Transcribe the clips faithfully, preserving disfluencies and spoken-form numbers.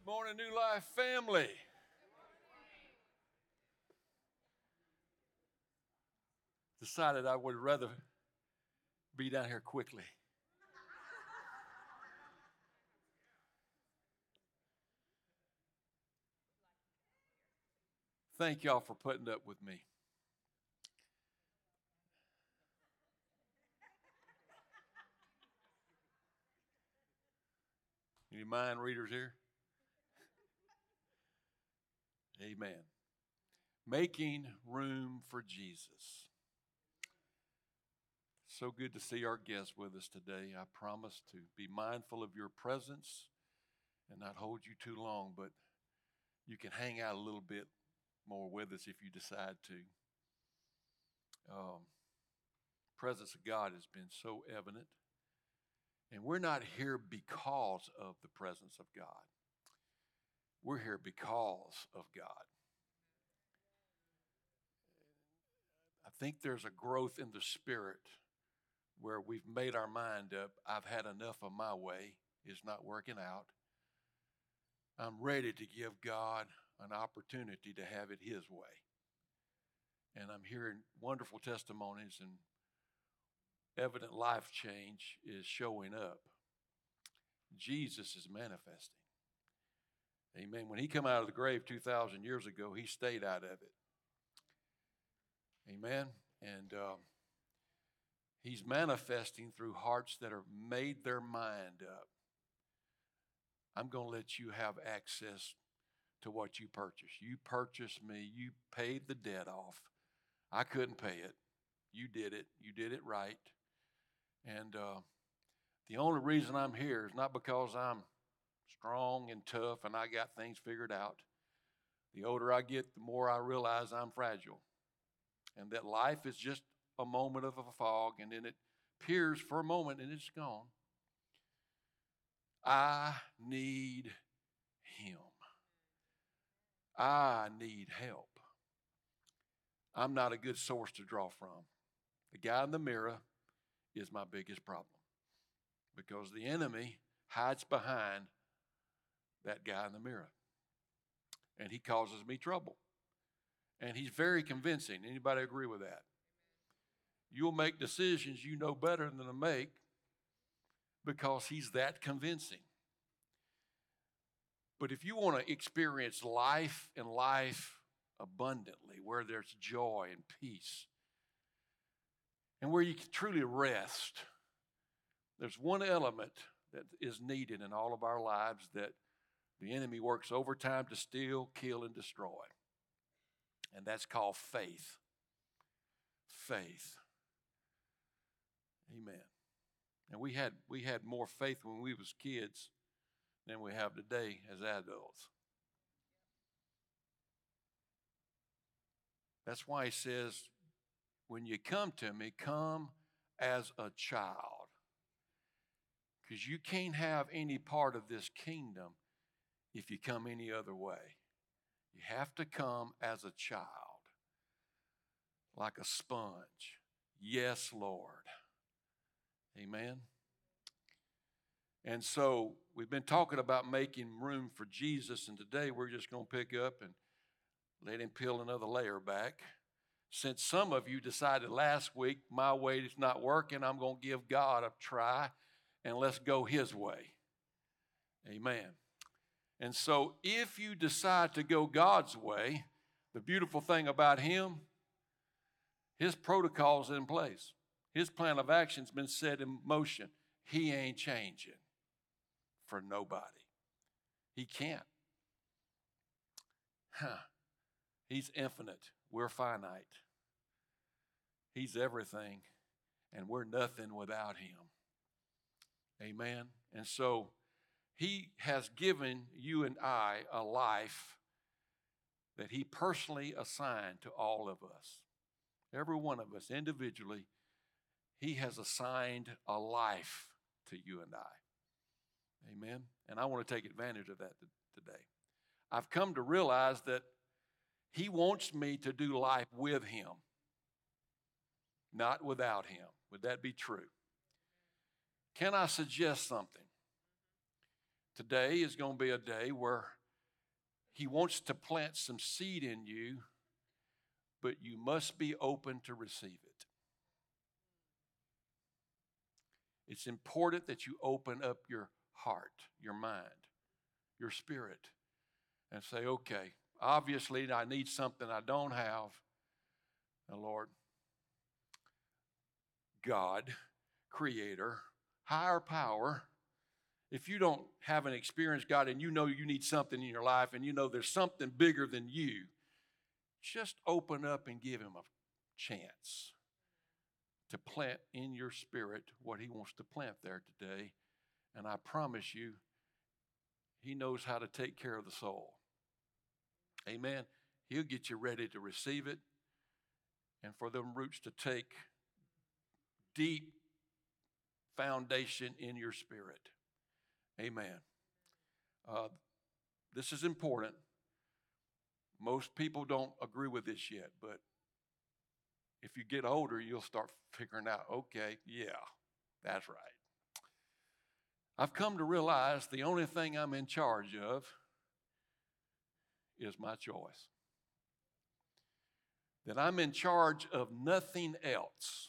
Morning, New Life family. Decided I would rather be down here quickly. Thank y'all for putting up with me. Any mind readers here? Amen. Making room for Jesus. So good to see our guests with us today. I promise to be mindful of your presence and not hold you too long, but you can hang out a little bit more with us if you decide to. Um, presence of God has been so evident. And we're not here because of the presence of God. We're here because of God. I think there's a growth in the spirit where we've made our mind up. I've had enough of my way. It's not working out. I'm ready to give God an opportunity to have it His way. And I'm hearing wonderful testimonies, and evident life change is showing up. Jesus is manifesting. Amen. When He came out of the grave two thousand years ago, He stayed out of it. Amen. And uh, He's manifesting through hearts that have made their mind up. I'm going to let you have access to what you purchased. You purchased me. You paid the debt off. I couldn't pay it. You did it. You did it right. And uh, the only reason I'm here is not because I'm strong and tough and I got things figured out. The older I get, the more I realize I'm fragile. And that life is just a moment of a fog, and then it appears for a moment and it's gone. I need Him. I need help. I'm not a good source to draw from. The guy in the mirror is my biggest problem because the enemy hides behind that guy in the mirror, and he causes me trouble. And he's very convincing. Anybody agree with that? You'll make decisions you know better than to make because he's that convincing. But if you want to experience life and life abundantly, where there's joy and peace, and where you can truly rest, there's one element that is needed in all of our lives that the enemy works overtime to steal, kill, and destroy. And that's called faith. Faith. Amen. And we had we had more faith when we was kids than we have today as adults. That's why He says, when you come to me, come as a child. Because you can't have any part of this kingdom if you come any other way. You have to come as a child, like a sponge. Yes, Lord. Amen. And so we've been talking about making room for Jesus, and today we're just going to pick up and let Him peel another layer back. Since some of you decided last week, my way is not working, I'm going to give God a try, and let's go His way. Amen. And so if you decide to go God's way, the beautiful thing about Him, His protocol's in place. His plan of action's been set in motion. He ain't changing for nobody. He can't. Huh. He's infinite. We're finite. He's everything, and we're nothing without Him. Amen. And so He has given you and I a life that He personally assigned to all of us. Every one of us individually, He has assigned a life to you and I. Amen. And I want to take advantage of that today. I've come to realize that He wants me to do life with Him, not without Him. Would that be true? Can I suggest something? Today is going to be a day where He wants to plant some seed in you, but you must be open to receive it. It's important that you open up your heart, your mind, your spirit, and say, okay, obviously I need something I don't have. Now, Lord, God, Creator, higher power, if you don't have an experienced God and you know you need something in your life and you know there's something bigger than you, just open up and give Him a chance to plant in your spirit what He wants to plant there today. And I promise you, He knows how to take care of the soul. Amen. He'll get you ready to receive it and for them roots to take deep foundation in your spirit. Amen. Uh, this is important. Most people don't agree with this yet, but if you get older, you'll start figuring out, okay, yeah, that's right. I've come to realize the only thing I'm in charge of is my choice. That I'm in charge of nothing else.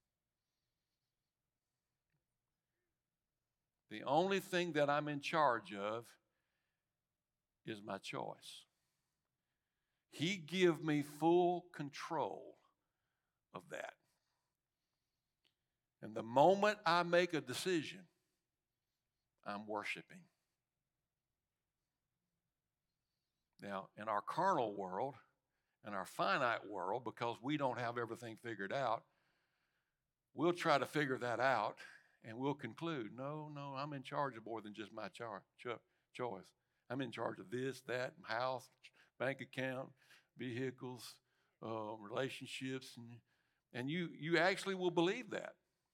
The only thing that I'm in charge of is my choice. He give me full control of that. And the moment I make a decision, I'm worshiping. Now, in our carnal world, in our finite world, because we don't have everything figured out, we'll try to figure that out and we'll conclude, no, no, I'm in charge of more than just my char- cho- choice. I'm in charge of this, that, house, bank account, vehicles, uh, relationships, and, and you, you actually will believe that.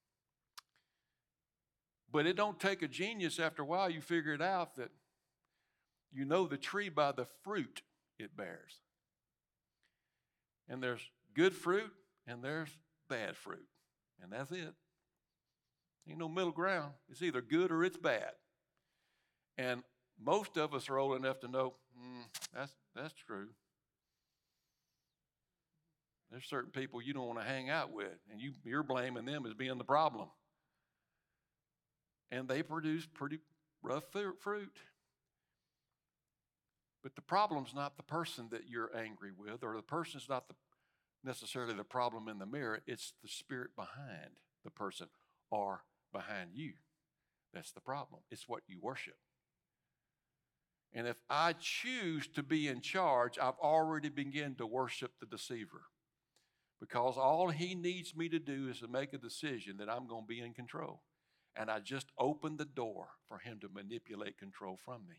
But it don't take a genius. After a while, you figure it out that you know the tree by the fruit it bears. And there's good fruit and there's bad fruit. And that's it. Ain't no middle ground. It's either good or it's bad. And most of us are old enough to know, mm, that's, that's true. There's certain people you don't want to hang out with, and you, you're blaming them as being the problem. And they produce pretty rough fruit. But the problem's not the person that you're angry with, or the person's not the, necessarily the problem in the mirror. It's the spirit behind the person or behind you. That's the problem. It's what you worship. And if I choose to be in charge, I've already begun to worship the deceiver. Because all he needs me to do is to make a decision that I'm going to be in control. And I just open the door for him to manipulate control from me.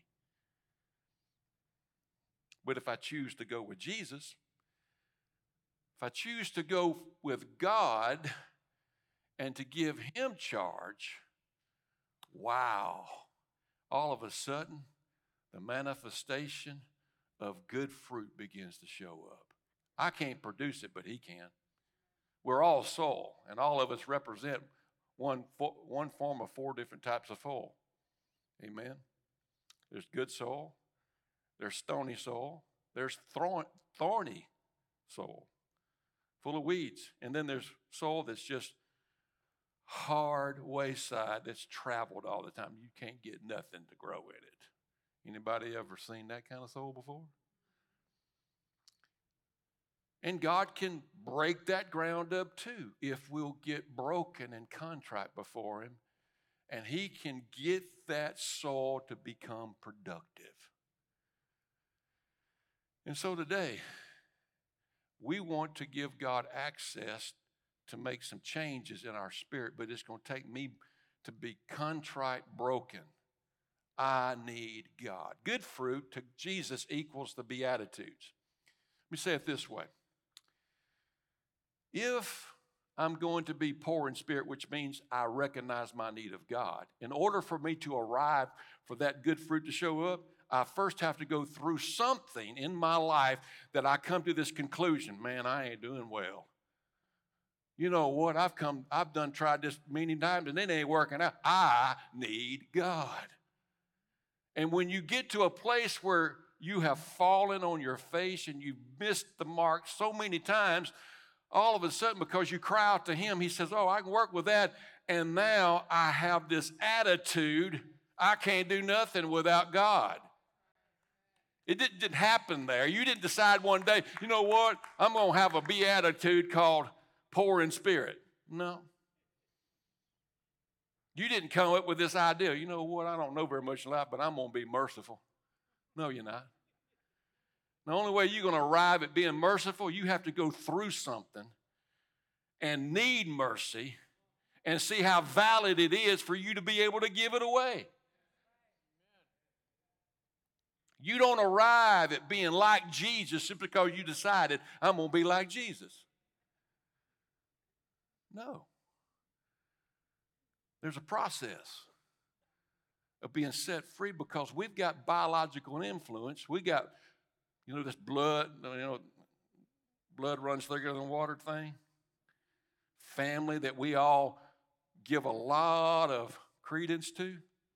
But if I choose to go with Jesus, if I choose to go with God and to give him charge, wow, all of a sudden, the manifestation of good fruit begins to show up. I can't produce it, but he can. We're all soul, and all of us represent one, one form of four different types of soul. Amen? There's good soul, there's stony soul, there's thorny soul, full of weeds, and then there's soul that's just hard wayside that's traveled all the time. You can't get nothing to grow in it. Anybody ever seen that kind of soul before? And God can break that ground up too if we'll get broken and contrite before him. And he can get that soul to become productive. And so today, we want to give God access to make some changes in our spirit, but it's going to take me to be contrite, broken. I need God. Good fruit to Jesus equals the Beatitudes. Let me say it this way. If I'm going to be poor in spirit, which means I recognize my need of God, in order for me to arrive for that good fruit to show up, I first have to go through something in my life that I come to this conclusion, man, I ain't doing well. You know what? I've come, I've done tried this many times and it ain't working out. I need God. And when you get to a place where you have fallen on your face and you've missed the mark so many times, all of a sudden, because you cry out to him, he says, oh, I can work with that. And now I have this attitude, I can't do nothing without God. It didn't, didn't happen there. You didn't decide one day, you know what, I'm going to have a beatitude called poor in spirit. No. You didn't come up with this idea, you know what, I don't know very much in life, but I'm going to be merciful. No, you're not. The only way you're going to arrive at being merciful, you have to go through something and need mercy and see how valid it is for you to be able to give it away. You don't arrive at being like Jesus simply because you decided, I'm going to be like Jesus. No. There's a process of being set free because we've got biological influence. We got, you know, this blood, you know, blood runs thicker than water thing. Family that we all give a lot of credence to.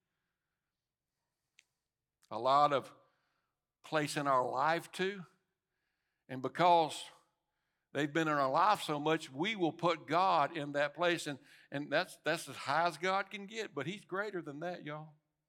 A lot of place in our life to. And because they've been in our life so much, we will put God in that place. And, and that's, that's as high as God can get. But he's greater than that, y'all.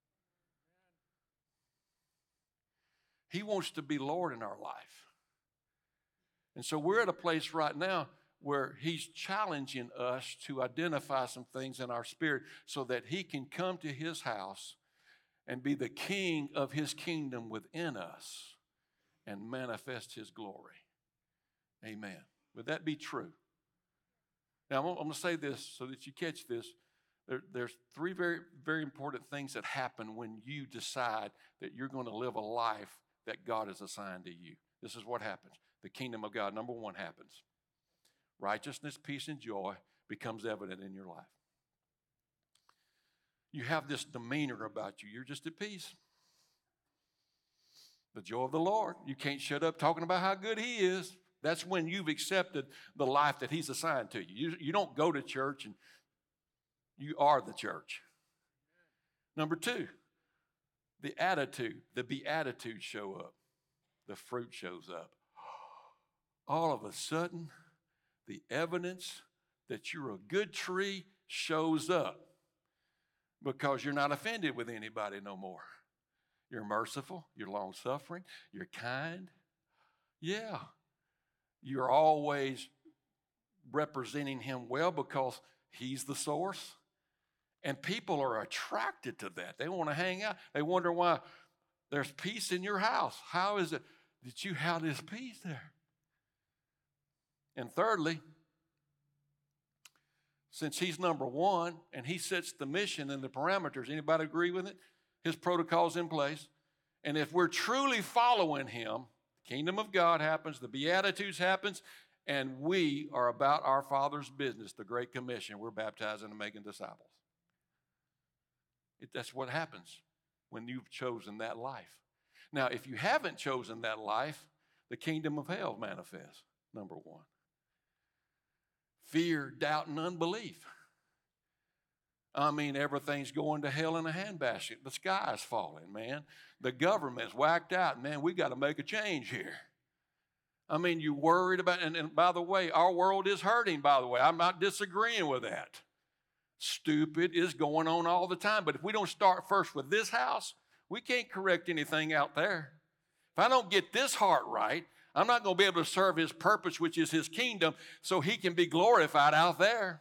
He wants to be Lord in our life. And so we're at a place right now where he's challenging us to identify some things in our spirit so that he can come to his house and be the king of his kingdom within us and manifest his glory. Amen. Would that be true? Now, I'm going to say this so that you catch this. There, there's three very, very important things that happen when you decide that you're going to live a life that God has assigned to you. This is what happens. The kingdom of God, number one, happens. Righteousness, peace, and joy becomes evident in your life. You have this demeanor about you. You're just at peace. The joy of the Lord. You can't shut up talking about how good he is. That's when you've accepted the life that he's assigned to you. You, you don't go to church and you are the church. Number two, the attitude, the beatitudes show up. The fruit shows up. All of a sudden, the evidence that you're a good tree shows up because you're not offended with anybody no more. You're merciful, you're long-suffering, you're kind. Yeah, you're always representing him well because he's the source. And people are attracted to that. They want to hang out. They wonder why there's peace in your house. How is it that you have this peace there? And thirdly, since he's number one and he sets the mission and the parameters, anybody agree with it? His protocol's in place. And if we're truly following him, the kingdom of God happens, the Beatitudes happens, and we are about our Father's business, the Great Commission. We're baptizing and making disciples. It, that's what happens when you've chosen that life. Now, if you haven't chosen that life, the kingdom of hell manifests, number one. Fear, doubt, and unbelief. I mean, everything's going to hell in a handbasket. The sky is falling, man. The government's whacked out. Man, we got to make a change here. I mean, you worried about, and, and by the way, our world is hurting, by the way. I'm not disagreeing with that. Stupid is going on all the time. But if we don't start first with this house, we can't correct anything out there. If I don't get this heart right, I'm not going to be able to serve his purpose, which is his kingdom, so he can be glorified out there.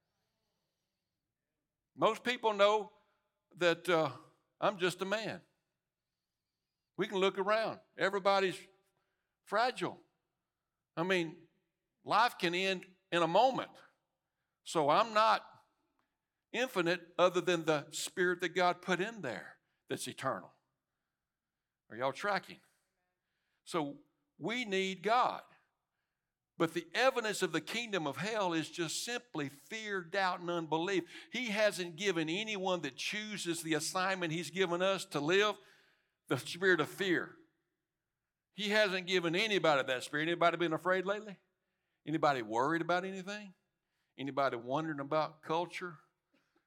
Most people know that uh, I'm just a man. We can look around. Everybody's fragile. I mean, life can end in a moment. So I'm not infinite other than the spirit that God put in there that's eternal. Are y'all tracking? So we need God. But the evidence of the kingdom of hell is just simply fear, doubt, and unbelief. He hasn't given anyone that chooses the assignment he's given us to live the spirit of fear. He hasn't given anybody that spirit. Anybody been afraid lately? Anybody worried about anything? Anybody wondering about culture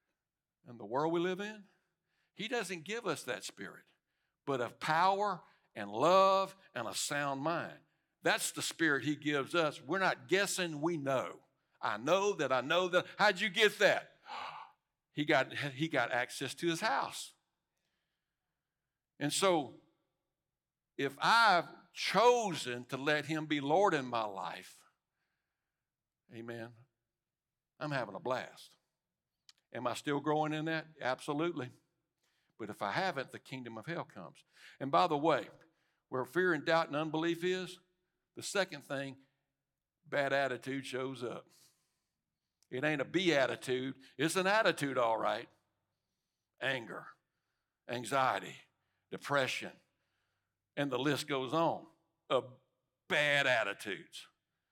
and the world we live in? He doesn't give us that spirit, but of power and love and a sound mind. That's the spirit he gives us. We're not guessing, we know. I know that I know that. How'd you get that? He got, he got access to his house. And so if I've chosen to let him be Lord in my life, amen, I'm having a blast. Am I still growing in that? Absolutely. But if I haven't, the kingdom of hell comes. And by the way, where fear and doubt and unbelief is, the second thing, bad attitude shows up. It ain't a beatitude. It's an attitude, all right. Anger, anxiety, depression, and the list goes on of bad attitudes.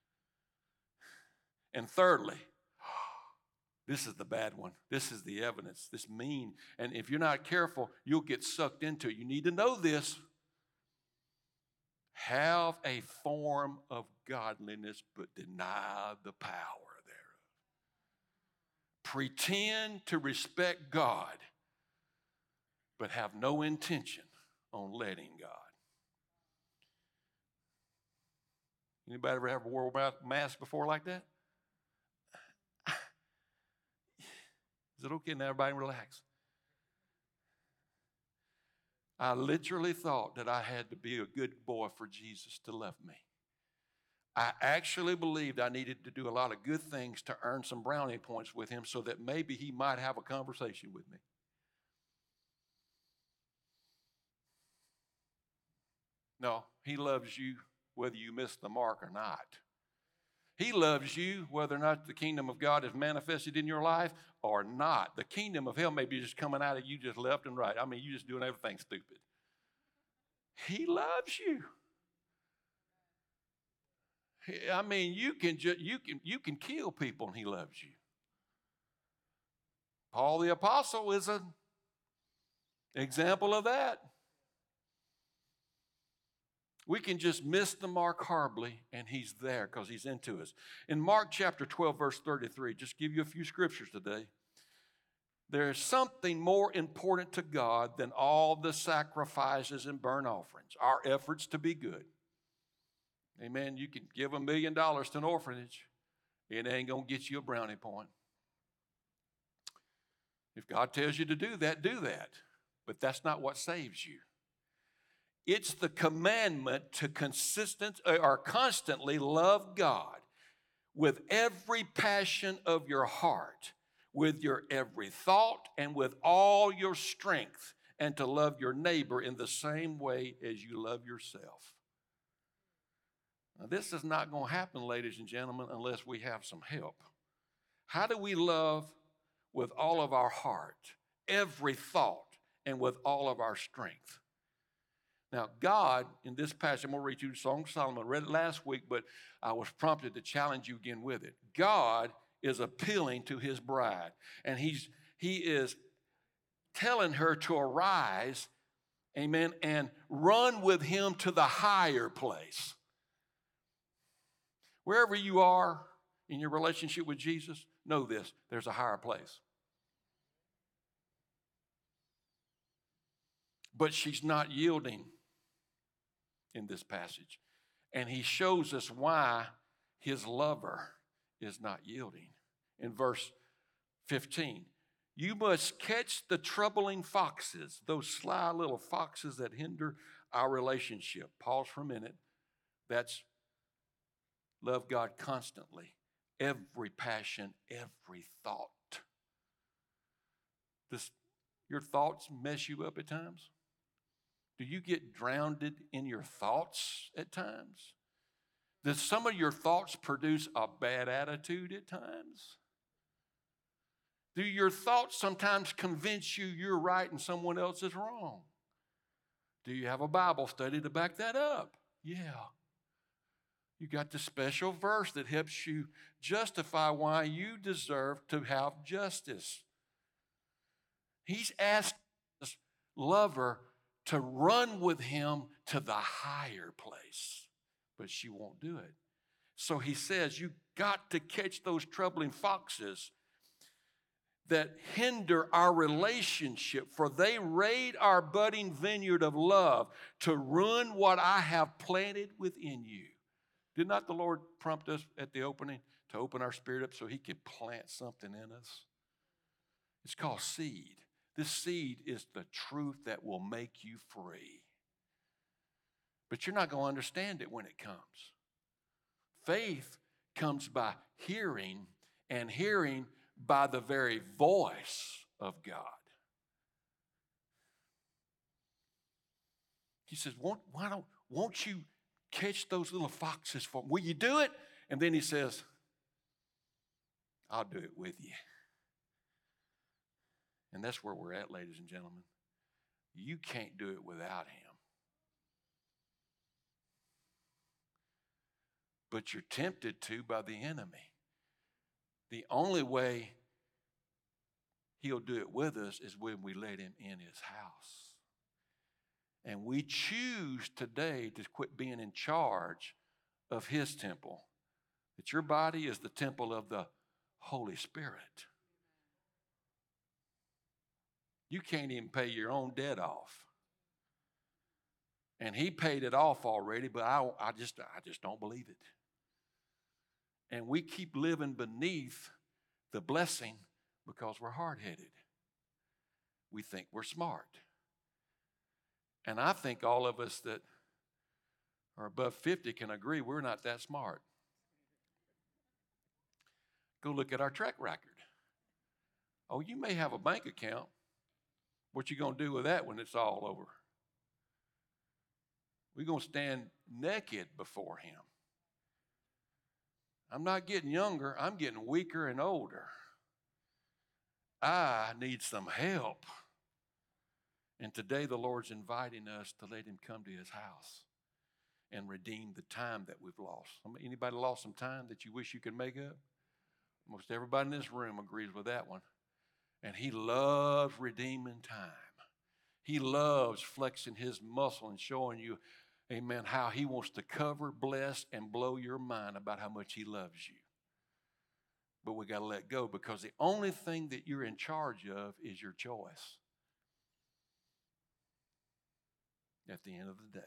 And thirdly, this is the bad one. This is the evidence, this mean. And if you're not careful, you'll get sucked into it. You need to know this. Have a form of godliness, but deny the power thereof. Pretend to respect God, but have no intention on letting God. Anybody ever have a world mask before like that? Is it okay now? Everybody relax. I literally thought that I had to be a good boy for Jesus to love me. I actually believed I needed to do a lot of good things to earn some brownie points with him so that maybe he might have a conversation with me. No, he loves you whether you miss the mark or not. He loves you whether or not the kingdom of God is manifested in your life or not. The kingdom of hell may be just coming out of you just left and right. I mean, you just doing everything stupid. He loves you. I mean, you can just you can you can kill people and he loves you. Paul the Apostle is an example of that. We can just miss the mark horribly, and he's there because he's into us. In Mark chapter twelve, verse thirty-three, just give you a few scriptures today. There's something more important to God than all the sacrifices and burnt offerings, our efforts to be good. Amen. You can give a million dollars to an orphanage. It ain't going to get you a brownie point. If God tells you to do that, do that. But that's not what saves you. It's the commandment to consistent or constantly love God with every passion of your heart, with your every thought, and with all your strength, and to love your neighbor in the same way as you love yourself. Now, this is not going to happen, ladies and gentlemen, unless we have some help. How do we love with all of our heart, every thought, and with all of our strength? Now, God, in this passage, I'm going to read you Song of Solomon. I read it last week, but I was prompted to challenge you again with it. God is appealing to his bride, and he's he is telling her to arise, amen, and run with him to the higher place. Wherever you are in your relationship with Jesus, know this, there's a higher place. But she's not yielding in this passage. And he shows us why his lover is not yielding. In verse fifteen, you must catch the troubling foxes, those sly little foxes that hinder our relationship. Pause for a minute. That's love God constantly, every passion, every thought. Does your thoughts mess you up at times? Do you get drowned in your thoughts at times? Does some of your thoughts produce a bad attitude at times? Do your thoughts sometimes convince you you're right and someone else is wrong? Do you have a Bible study to back that up? Yeah. You got the special verse that helps you justify why you deserve to have justice. He's asked this lover to run with him to the higher place, but she won't do it. So he says, you got to catch those troubling foxes. that hinder our relationship, for they raid our budding vineyard of love to ruin what I have planted within you. Did not the Lord prompt us at the opening to open our spirit up so he could plant something in us? It's called seed. This seed is the truth that will make you free. But you're not going to understand it when it comes. Faith comes by hearing, and hearing by the very voice of God. He says, won't, why don't, won't you catch those little foxes for me? Will you do it? And then he says, I'll do it with you. And that's where we're at, ladies and gentlemen. You can't do it without him. But you're tempted to by the enemy. The only way he'll do it with us is when we let him in his house. And we choose today to quit being in charge of his temple. That your body is the temple of the Holy Spirit. You can't even pay your own debt off. And he paid it off already, but I, I, just, I just don't believe it. And we keep living beneath the blessing because we're hard-headed. We think we're smart. And I think all of us that are above fifty can agree we're not that smart. Go look at our track record. Oh, you may have a bank account. What you going to do with that when it's all over? We're going to stand naked before him. I'm not getting younger. I'm getting weaker and older. I need some help. And today the Lord's inviting us to let him come to his house and redeem the time that we've lost. Anybody lost some time that you wish you could make up? Most everybody in this room agrees with that one. And he loves redeeming time. He loves flexing his muscle and showing you, amen, how he wants to cover, bless, and blow your mind about how much he loves you. But we got to let go, because the only thing that you're in charge of is your choice at the end of the day.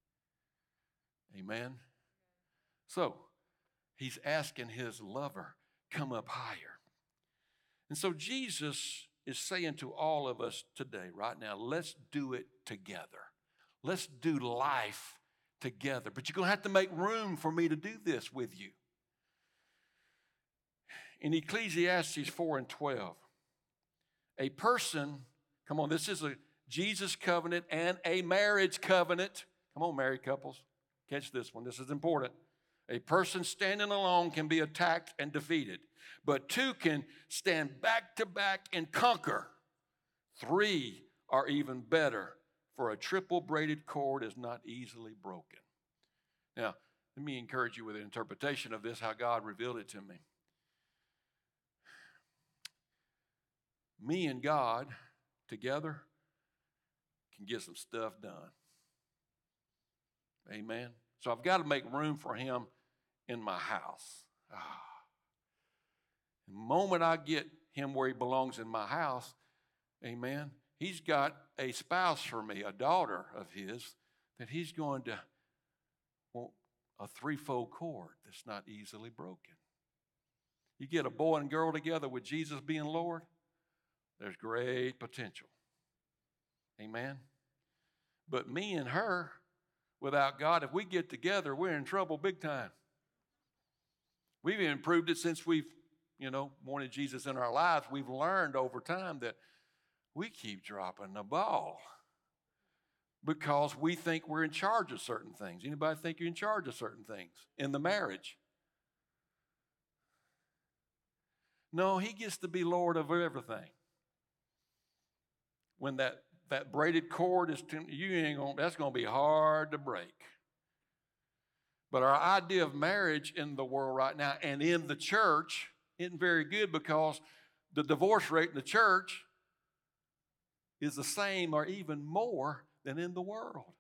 Amen? So, he's asking his lover, come up higher. And so Jesus is saying to all of us today, right now, let's do it together. Let's do life together. But you're going to have to make room for me to do this with you. In Ecclesiastes four and twelve, a person, come on, this is a Jesus covenant and a marriage covenant. Come on, married couples, catch this one. This is important. A person standing alone can be attacked and defeated, but two can stand back to back and conquer. Three are even better, for a triple braided cord is not easily broken. Now, let me encourage you with an interpretation of this, how God revealed it to me. Me and God together can get some stuff done. Amen. So I've got to make room for him in my house. Ah. The moment I get him where he belongs in my house, amen, he's got a spouse for me, a daughter of his, that he's going to want a threefold cord that's not easily broken. You get a boy and girl together with Jesus being Lord, there's great potential. Amen. But me and her, without God, if we get together, we're in trouble big time. We've improved it since we've, you know, wanted Jesus in our lives. We've learned over time that we keep dropping the ball because we think we're in charge of certain things. Anybody think you're in charge of certain things in the marriage? No, he gets to be Lord of everything. When that, that braided cord is, to, you ain't gonna, that's going to be hard to break. But our idea of marriage in the world right now and in the church isn't very good, because the divorce rate in the church is the same or even more than in the world.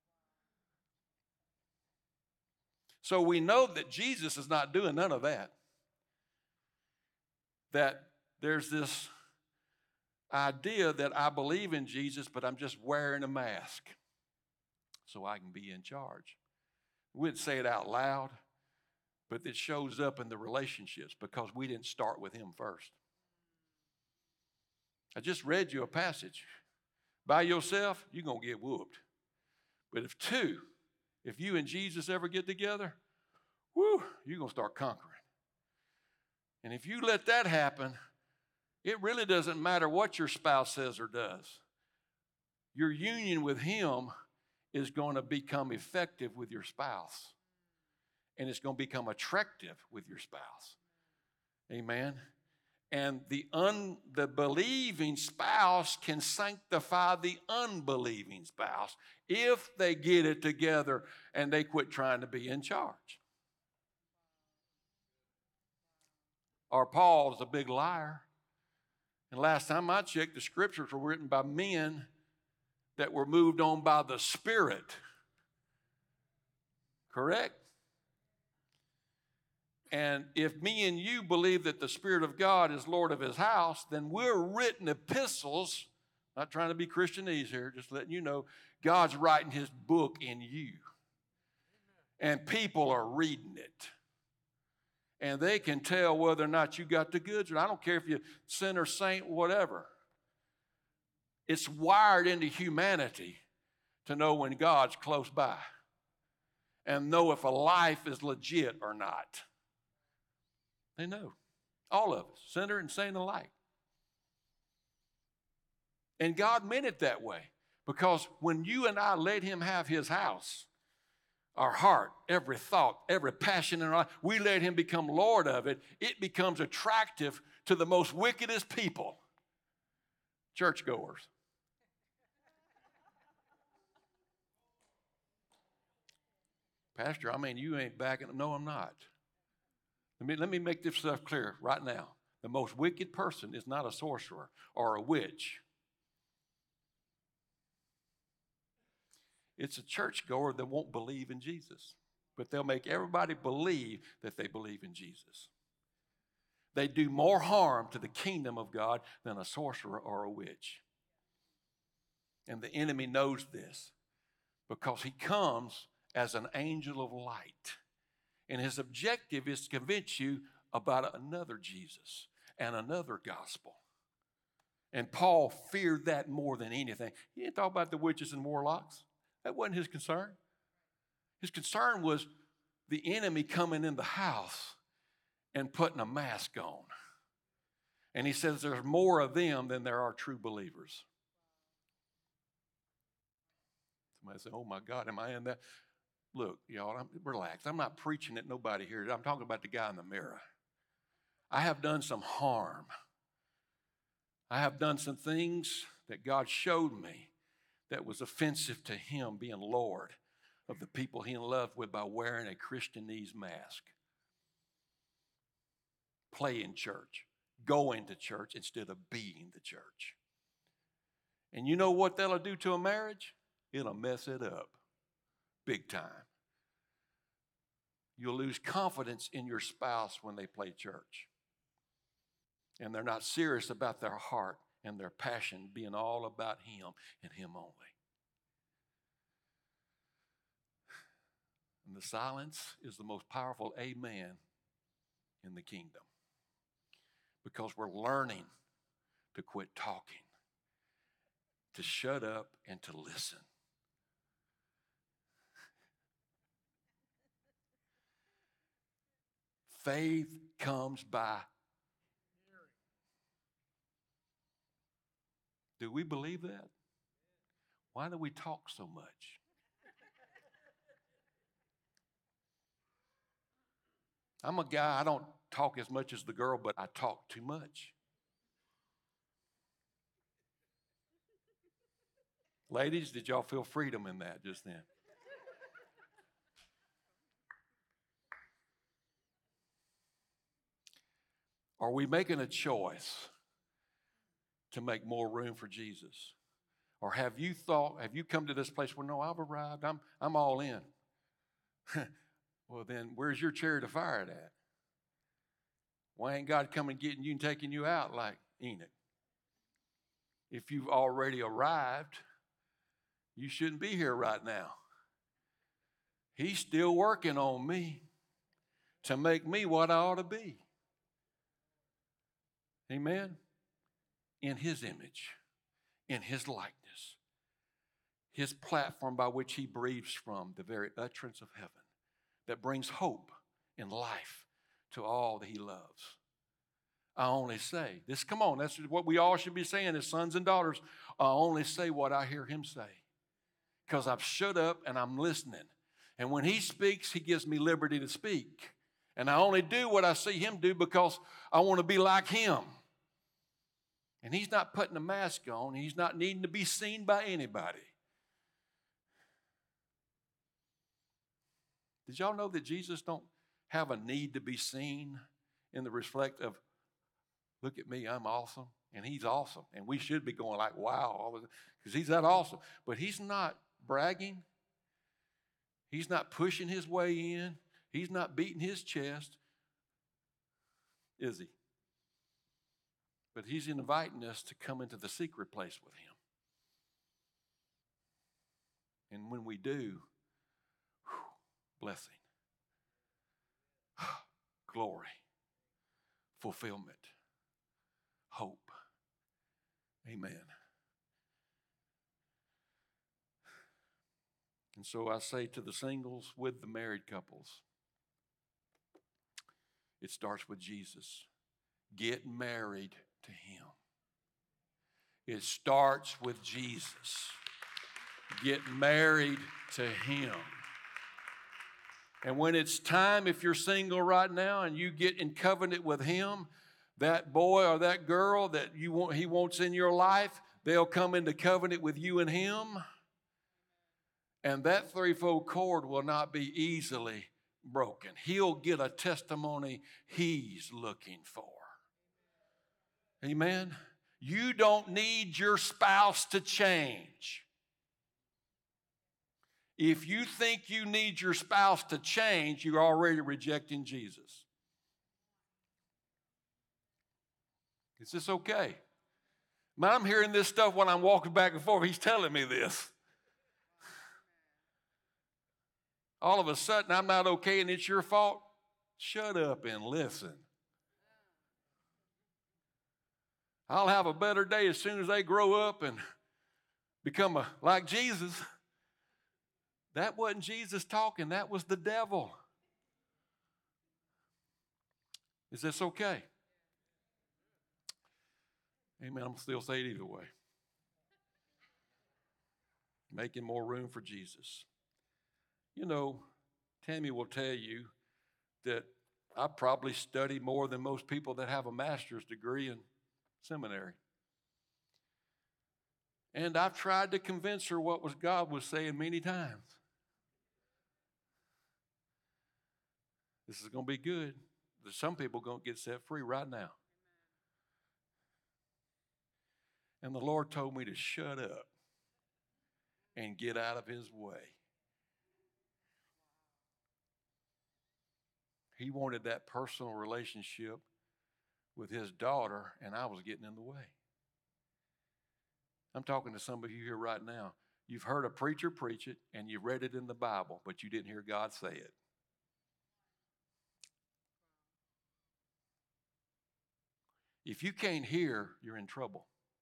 So we know that Jesus is not doing none of that. That there's this idea that I believe in Jesus, but I'm just wearing a mask so I can be in charge. We wouldn't say it out loud, but it shows up in the relationships because we didn't start with him first. I just read you a passage. By yourself, you're going to get whooped. But if two, if you and Jesus ever get together, whoo, you're going to start conquering. And if you let that happen, it really doesn't matter what your spouse says or does. Your union with him is going to become effective with your spouse. And it's going to become attractive with your spouse. Amen. And the un, the believing spouse can sanctify the unbelieving spouse if they get it together and they quit trying to be in charge. Or Paul is a big liar. And last time I checked, the scriptures were written by men that were moved on by the Spirit. Correct? And if me and you believe that the Spirit of God is Lord of his house, then we're written epistles, not trying to be Christianese here, just letting you know, God's writing his book in you. And people are reading it. And they can tell whether or not you got the goods. I don't care if you're sinner, saint, whatever. It's wired into humanity to know when God's close by and know if a life is legit or not. They know. All of us, sinner and saint alike. And God meant it that way because when you and I let him have his house, our heart, every thought, every passion in our life, we let him become Lord of it, it becomes attractive to the most wickedest people, churchgoers. Pastor, I mean, you ain't backing. No, I'm not. Let me, let me make this stuff clear right now. The most wicked person is not a sorcerer or a witch. It's a churchgoer that won't believe in Jesus. But they'll make everybody believe that they believe in Jesus. They do more harm to the kingdom of God than a sorcerer or a witch. And the enemy knows this because he comes as an angel of light. And his objective is to convince you about another Jesus and another gospel. And Paul feared that more than anything. He didn't talk about the witches and warlocks. That wasn't his concern. His concern was the enemy coming in the house and putting a mask on. And he says there's more of them than there are true believers. Somebody say, oh my God, am I in that? Look, y'all, I'm, relax. I'm not preaching at nobody here. I'm talking about the guy in the mirror. I have done some harm. I have done some things that God showed me that was offensive to him being Lord of the people he in love with by wearing a Christianese mask. Play in church. Going to church instead of being the church. And you know what that'll do to a marriage? It'll mess it up. Big time. You'll lose confidence in your spouse when they play church. And they're not serious about their heart and their passion being all about him and him only. And the silence is the most powerful amen in the kingdom. Because we're learning to quit talking, to shut up and to listen. Faith comes by. Do we believe that? Why do we talk so much? I'm a guy, I don't talk as much as the girl, but I talk too much. Ladies, did y'all feel freedom in that just then? Are we making a choice to make more room for Jesus? Or have you thought, have you come to this place where, no, I've arrived, I'm, I'm all in? Well, then where's your chariot of fire at? Why ain't God coming getting you and taking you out like Enoch? If you've already arrived, you shouldn't be here right now. He's still working on me to make me what I ought to be. Amen? In His image, in His likeness, His platform by which He breathes from, the very utterance of heaven that brings hope and life to all that He loves. I only say, this, come on, that's what we all should be saying as sons and daughters. I only say what I hear Him say because I've shut up and I'm listening. And when He speaks, He gives me liberty to speak. And I only do what I see Him do because I want to be like Him. And He's not putting a mask on. He's not needing to be seen by anybody. Did y'all know that Jesus don't have a need to be seen in the respect of, look at me, I'm awesome, and He's awesome. And we should be going like, wow, because He's that awesome. But He's not bragging. He's not pushing His way in. He's not beating His chest, is He? But He's inviting us to come into the secret place with Him. And when we do, whew, blessing, glory, fulfillment, hope. Amen. And so I say to the singles with the married couples, it starts with Jesus. Get married to Him. It starts with Jesus. Get married to Him. And when it's time, if you're single right now and you get in covenant with Him, that boy or that girl that you want, He wants in your life, they'll come into covenant with you and Him. And that threefold cord will not be easily broken. He'll get a testimony He's looking for. Amen. You don't need your spouse to change. If you think you need your spouse to change, you're already rejecting Jesus. Is this okay? Man, I'm hearing this stuff when I'm walking back and forth. He's telling me this. All of a sudden, I'm not okay and it's your fault. Shut up and listen. I'll have a better day as soon as they grow up and become a, like Jesus. That wasn't Jesus talking. That was the devil. Is this okay? Amen. I'm still say it either way. Making more room for Jesus. You know, Tammy will tell you that I probably study more than most people that have a master's degree in seminary. And I've tried to convince her what was God was saying many times. This is going to be good. There's some people going to get set free right now. And the Lord told me to shut up and get out of His way. He wanted that personal relationship with His daughter, and I was getting in the way. I'm talking to some of you here right now. You've heard a preacher preach it, and you read it in the Bible, but you didn't hear God say it. If you can't hear, you're in trouble.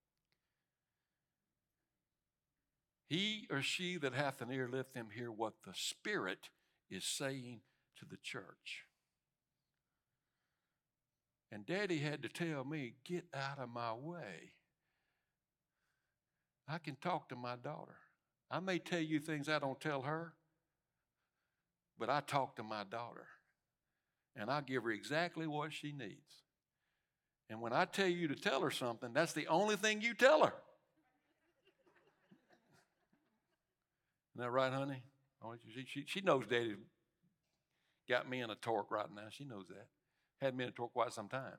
He or she that hath an ear, let them hear what the Spirit is saying to the church. And Daddy had to tell me, get out of my way. I can talk to my daughter. I may tell you things I don't tell her, but I talk to my daughter. And I give her exactly what she needs. And when I tell you to tell her something, that's the only thing you tell her. Isn't that right, honey? She, she, she knows Daddy got me in a torque right now. She knows that. Had me in a torque quite some time.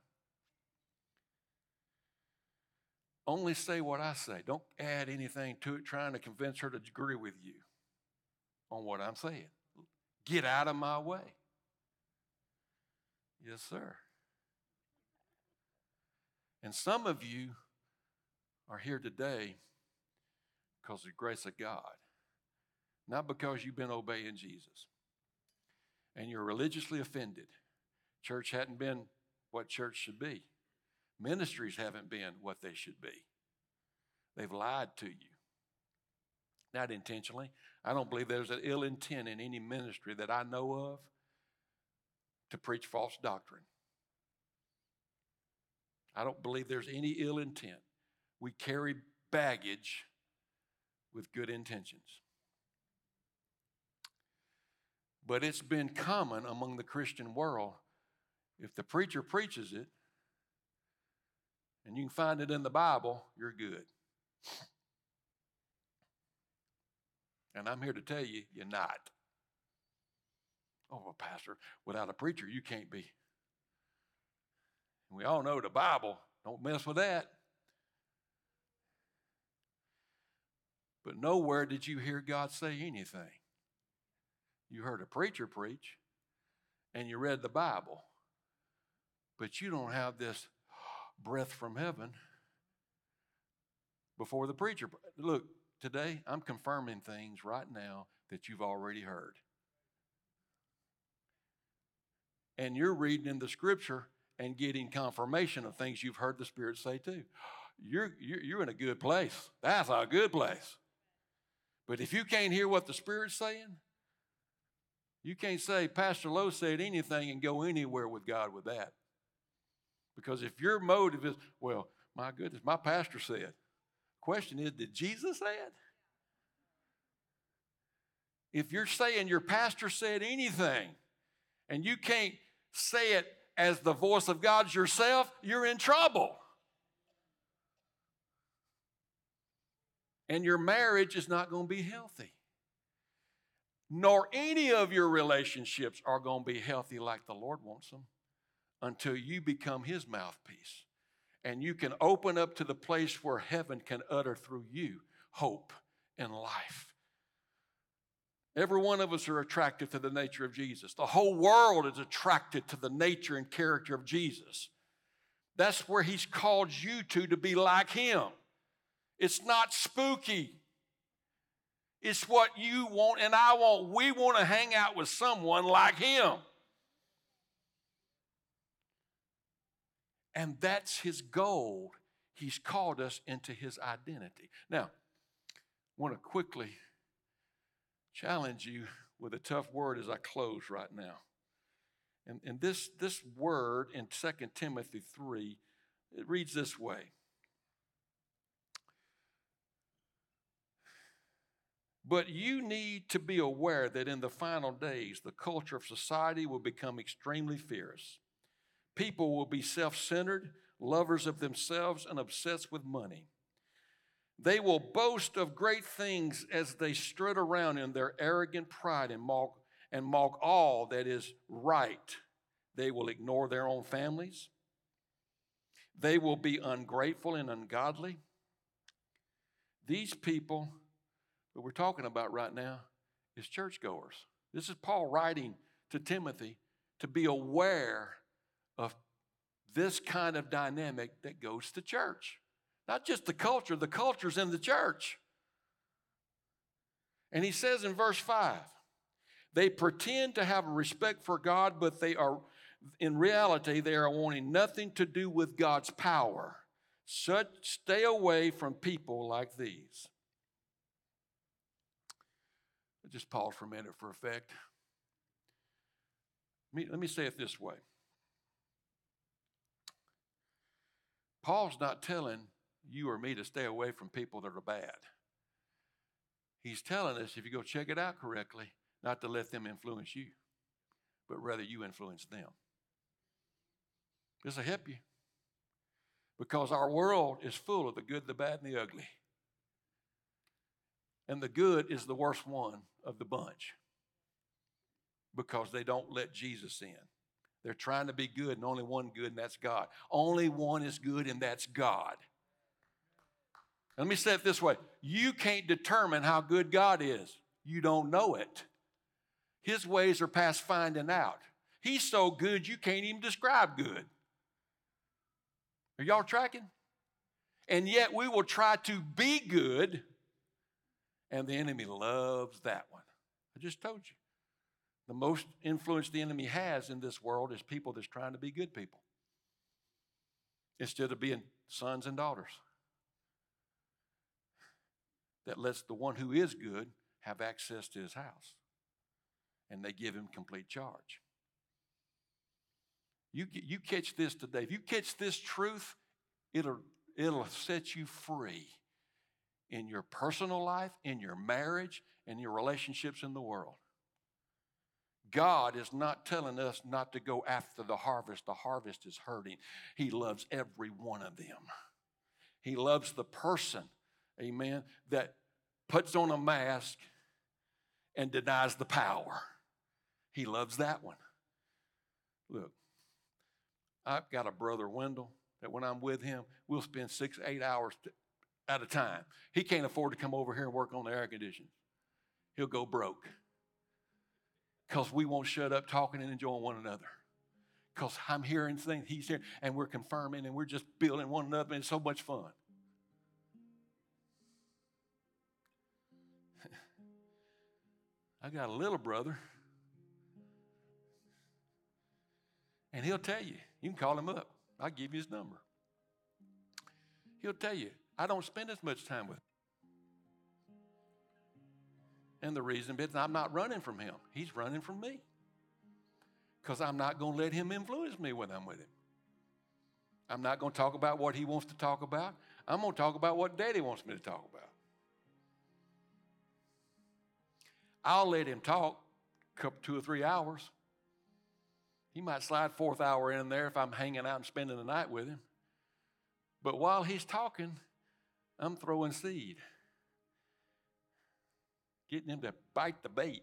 Only say what I say. Don't add anything to it trying to convince her to agree with you on what I'm saying. Get out of my way. Yes, sir. And some of you are here today because of the grace of God, not because you've been obeying Jesus and you're religiously offended. Church hadn't been what church should be. Ministries haven't been what they should be. They've lied to you. Not intentionally. I don't believe there's an ill intent in any ministry that I know of to preach false doctrine. I don't believe there's any ill intent. We carry baggage with good intentions. But it's been common among the Christian world, if the preacher preaches it, and you can find it in the Bible, you're good. And I'm here to tell you, you're not. Oh, well, Pastor, without a preacher, you can't be. And we all know the Bible, don't mess with that. But nowhere did you hear God say anything. You heard a preacher preach, and you read the Bible, but you don't have this breath from heaven before the preacher. Look, today I'm confirming things right now that you've already heard. And you're reading in the scripture and getting confirmation of things you've heard the Spirit say too. You're, you're, you're in a good place. That's a good place. But if you can't hear what the Spirit's saying, you can't say, Pastor Lowe said anything and go anywhere with God with that. Because if your motive is, well, my goodness, my pastor said. Question is, did Jesus say it? If you're saying your pastor said anything and you can't say it as the voice of God yourself, you're in trouble. And your marriage is not going to be healthy. Nor any of your relationships are going to be healthy like the Lord wants them until you become His mouthpiece. And you can open up to the place where heaven can utter through you hope and life. Every one of us are attracted to the nature of Jesus. The whole world is attracted to the nature and character of Jesus. That's where He's called you to, to be like Him. It's not spooky. It's what you want and I want. We want to hang out with someone like Him. And that's His goal. He's called us into His identity. Now, I want to quickly challenge you with a tough word as I close right now. And, and this, this word in Second Timothy three, it reads this way. But you need to be aware that in the final days, the culture of society will become extremely fierce. People will be self-centered, lovers of themselves, and obsessed with money. They will boast of great things as they strut around in their arrogant pride and mock, and mock all that is right. They will ignore their own families. They will be ungrateful and ungodly. These people that we're talking about right now is churchgoers. This is Paul writing to Timothy to be aware of this kind of dynamic that goes to church. Not just the culture, the culture's in the church. And he says in verse five, they pretend to have a respect for God, but they are, in reality, they are wanting nothing to do with God's power. Such, stay away from people like these. Just pause for a minute for effect. Let me, let me say it this way. Paul's not telling you or me to stay away from people that are bad. He's telling us, if you go check it out correctly, not to let them influence you, but rather you influence them. This will help you. Because our world is full of the good, the bad, and the ugly. And the good is the worst one of the bunch because they don't let Jesus in. They're trying to be good and only one good, and that's God. Only one is good, and that's God. Let me say it this way. You can't determine how good God is. You don't know it. His ways are past finding out. He's so good you can't even describe good. Are y'all tracking? And yet we will try to be good, and the enemy loves that one. I just told you. The most influence the enemy has in this world is people that's trying to be good people instead of being sons and daughters. That lets the one who is good have access to his house, and they give him complete charge. You, you catch this today. If you catch this truth, it'll, it'll set you free in your personal life, in your marriage, and your relationships in the world. God is not telling us not to go after the harvest. The harvest is hurting. He loves every one of them. He loves the person, amen, that puts on a mask and denies the power. He loves that one. Look, I've got a brother, Wendell, that when I'm with him, we'll spend six, eight hours at a time. He can't afford to come over here and work on the air conditioning. He'll go broke because we won't shut up talking and enjoying one another. Because I'm hearing things, he's hearing, and we're confirming, and we're just building one another, and it's so much fun. I got a little brother, and he'll tell you, you can call him up. I'll give you his number. He'll tell you, I don't spend as much time with him. And the reason is I'm not running from him. He's running from me. Because I'm not going to let him influence me when I'm with him. I'm not going to talk about what he wants to talk about. I'm going to talk about what Daddy wants me to talk about. I'll let him talk a couple, two or three hours. He might slide fourth hour in there if I'm hanging out and spending the night with him. But while he's talking, I'm throwing seed. Getting him to bite the bait.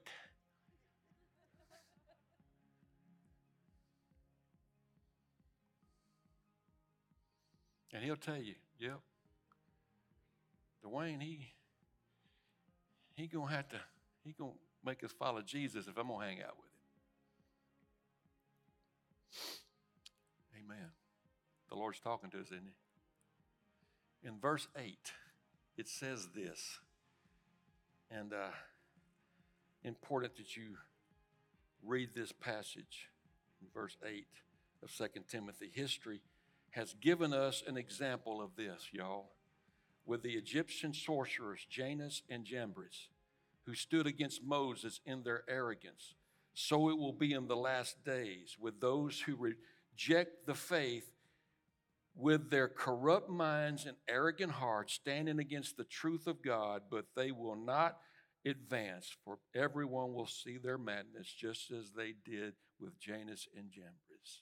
And he'll tell you, yep, Dwayne, he he gonna have to, he gonna make us follow Jesus if I'm gonna hang out with him. Amen. The Lord's talking to us, isn't he? In verse eight, it says this, and uh, important that you read this passage in verse eight of Second Timothy. History has given us an example of this, y'all, with the Egyptian sorcerers Janus and Jambres, who stood against Moses in their arrogance. So it will be in the last days with those who reject the faith with their corrupt minds and arrogant hearts, standing against the truth of God, but they will not advance, for everyone will see their madness, just as they did with Janus and Jambres.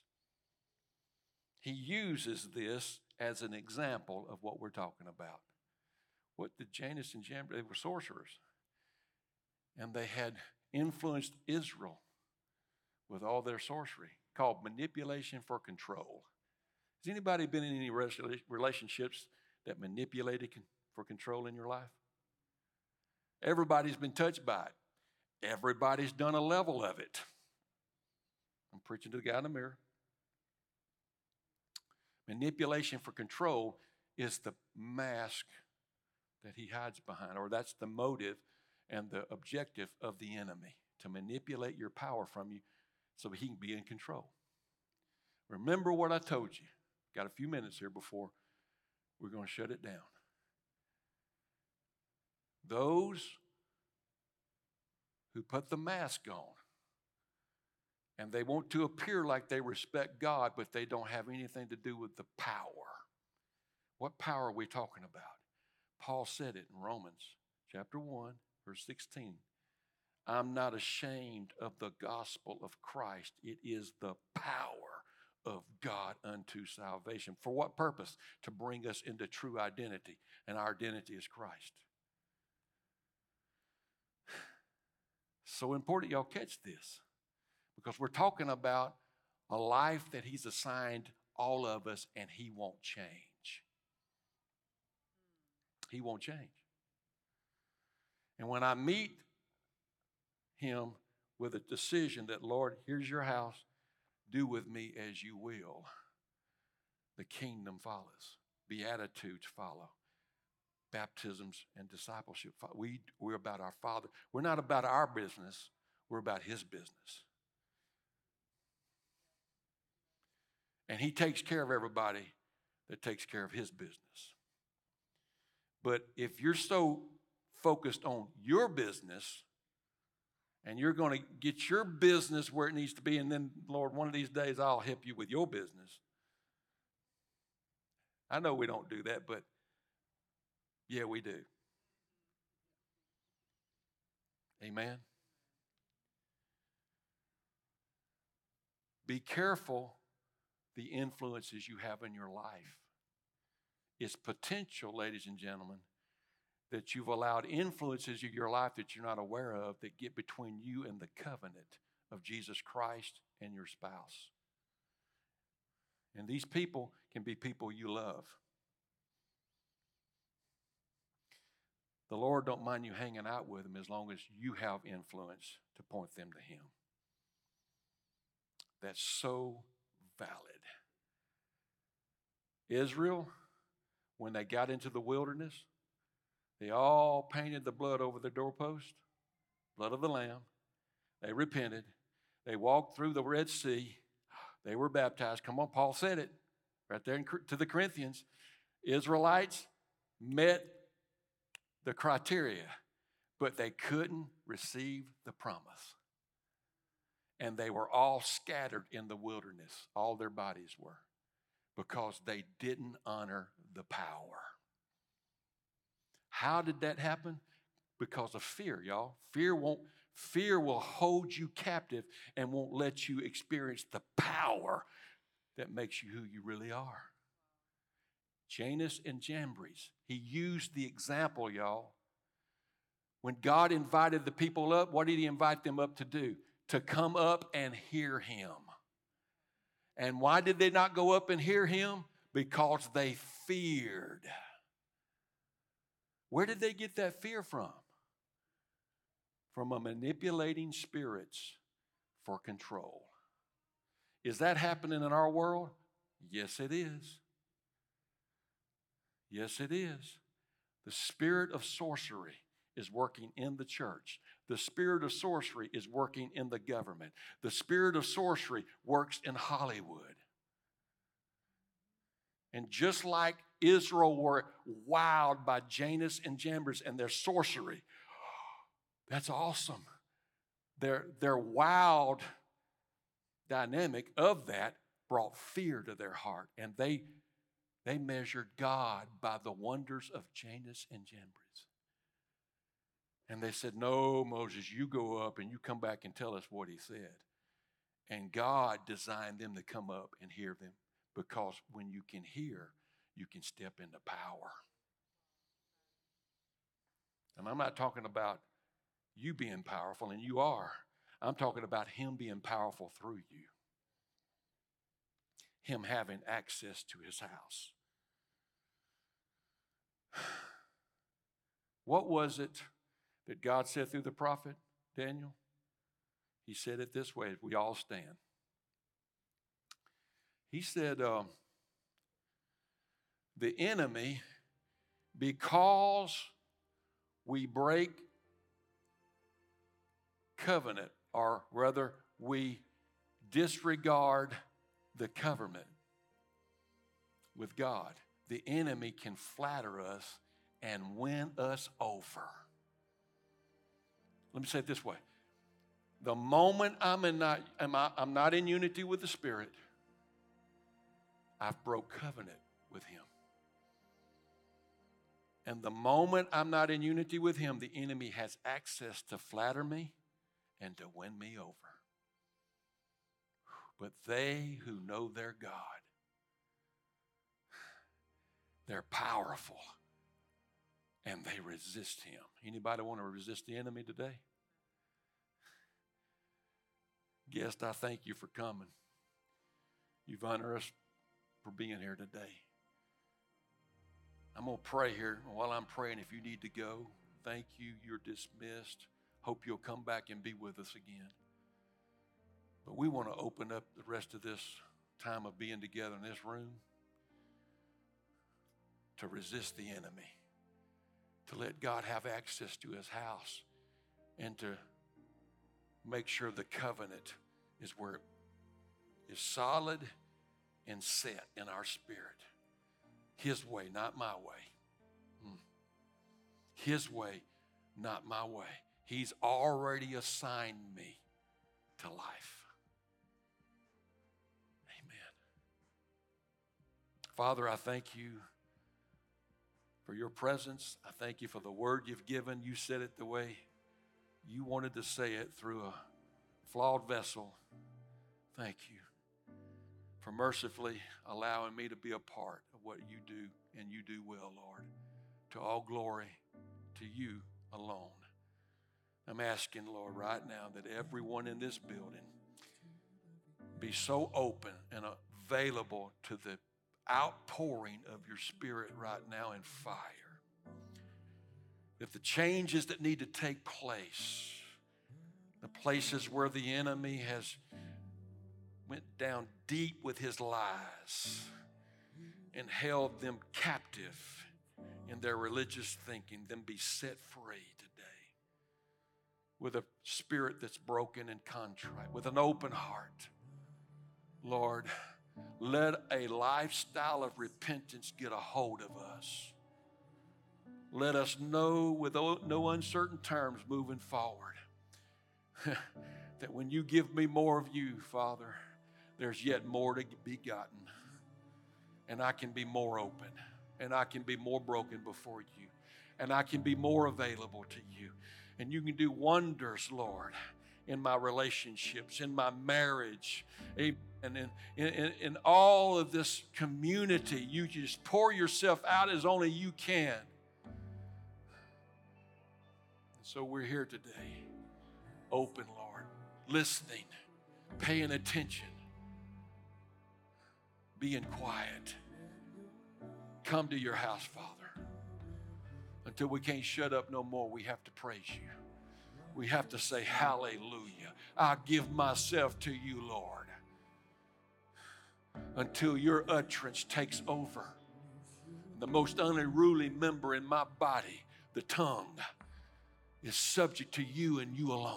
He uses this as an example of what we're talking about. What did Janus and Jambres? They were sorcerers. And they had influenced Israel with all their sorcery, called manipulation for control. Has anybody been in any relationships that manipulated for control in your life? Everybody's been touched by it. Everybody's done a level of it. I'm preaching to the guy in the mirror. Manipulation for control is the mask that he hides behind, or that's the motive and the objective of the enemy, to manipulate your power from you so he can be in control. Remember what I told you. Got a few minutes here before we're going to shut it down. Those who put the mask on and they want to appear like they respect God, but they don't have anything to do with the power. What power are we talking about? Paul said it in Romans chapter one, verse sixteen. I'm not ashamed of the gospel of Christ. It is the power of God unto salvation. For what purpose? To bring us into true identity, and our identity is Christ. So important y'all catch this, because we're talking about a life that he's assigned all of us, and he won't change. He won't change. And when I meet him with a decision that, Lord, here's your house, do with me as you will, the kingdom follows. Beatitudes follow. Baptisms and discipleship follow. We, we're about our Father. We're not about our business. We're about His business. And He takes care of everybody that takes care of His business. But if you're so focused on your business and you're going to get your business where it needs to be, and then, Lord, one of these days I'll help you with your business. I know we don't do that, but yeah, we do. Amen. Be careful the influences you have in your life. It's potential, ladies and gentlemen, that you've allowed influences in your life that you're not aware of that get between you and the covenant of Jesus Christ and your spouse. And these people can be people you love. The Lord don't mind you hanging out with them as long as you have influence to point them to Him. That's so valid. Israel, when they got into the wilderness, they all painted the blood over the doorpost, blood of the Lamb. They repented. They walked through the Red Sea. They were baptized. Come on, Paul said it right there in, to the Corinthians. Israelites met the criteria, but they couldn't receive the promise. And they were all scattered in the wilderness. All their bodies were, because they didn't honor the power. How did that happen? Because of fear, y'all. Fear won't, fear will hold you captive and won't let you experience the power that makes you who you really are. Jannes and Jambres, he used the example, y'all. When God invited the people up, what did He invite them up to do? To come up and hear Him. And why did they not go up and hear Him? Because they feared. Where did they get that fear from? From a manipulating spirits for control. Is that happening in our world? Yes, it is. Yes, it is. The spirit of sorcery is working in the church. The spirit of sorcery is working in the government. The spirit of sorcery works in Hollywood. And just like Israel were wowed by Jannes and Jambres and their sorcery, that's awesome. Their, their wowed dynamic of that brought fear to their heart. And they, they measured God by the wonders of Jannes and Jambres. And they said, no, Moses, you go up and you come back and tell us what he said. And God designed them to come up and hear them, because when you can hear, you can step into power. And I'm not talking about you being powerful, and you are. I'm talking about Him being powerful through you. Him having access to His house. What was it that God said through the prophet Daniel? He said it this way, as we all stand. He said, uh, the enemy, because we break covenant, or rather we disregard the covenant with God, the enemy can flatter us and win us over. Let me say it this way. The moment I'm, in not, I'm, I'm not in unity with the Spirit, I've broke covenant with Him. And the moment I'm not in unity with Him, the enemy has access to flatter me and to win me over. But they who know their God, they're powerful and they resist Him. Anybody want to resist the enemy today? Guest, I thank you for coming. You've honored us for being here today. I'm going to pray here. While I'm praying, if you need to go, thank you. You're dismissed. Hope you'll come back and be with us again. But we want to open up the rest of this time of being together in this room to resist the enemy, to let God have access to his house, and to make sure the covenant is where it is solid and set in our spirit. His way, not my way. Hmm. His way, not my way. He's already assigned me to life. Amen. Father, I thank you for your presence. I thank you for the word you've given. You said it the way you wanted to say it through a flawed vessel. Thank you for mercifully allowing me to be a part of what you do, and you do well, Lord. To all glory to you alone. I'm asking, Lord, right now that everyone in this building be so open and available to the outpouring of your Spirit right now in fire. That the changes that need to take place, the places where the enemy has went down deep with his lies and held them captive in their religious thinking, them be set free today with a spirit that's broken and contrite, with an open heart. Lord, let a lifestyle of repentance get a hold of us. Let us know with no uncertain terms moving forward that when you give me more of you, Father, there's yet more to be gotten. And I can be more open. And I can be more broken before you. And I can be more available to you. And you can do wonders, Lord, in my relationships, in my marriage, and in, in, in all of this community. You just pour yourself out as only you can. So we're here today, open, Lord, listening, paying attention, being quiet. Come to your house, Father. Until we can't shut up no more, we have to praise you. We have to say, hallelujah. I give myself to you, Lord. Until your utterance takes over. The most unruly member in my body, the tongue, is subject to you and you alone.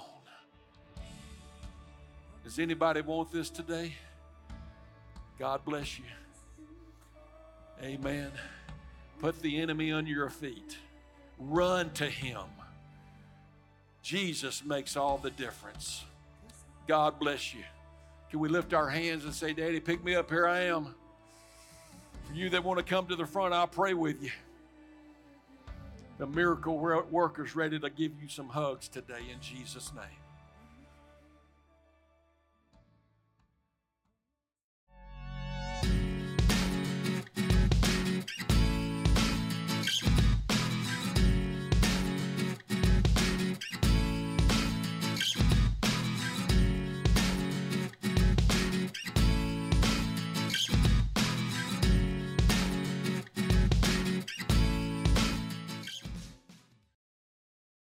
Does anybody want this today? God bless you. Amen. Put the enemy under your feet. Run to him. Jesus makes all the difference. God bless you. Can we lift our hands and say, Daddy, pick me up, here I am. For you that want to come to the front, I'll pray with you. The miracle worker's ready to give you some hugs today in Jesus' name.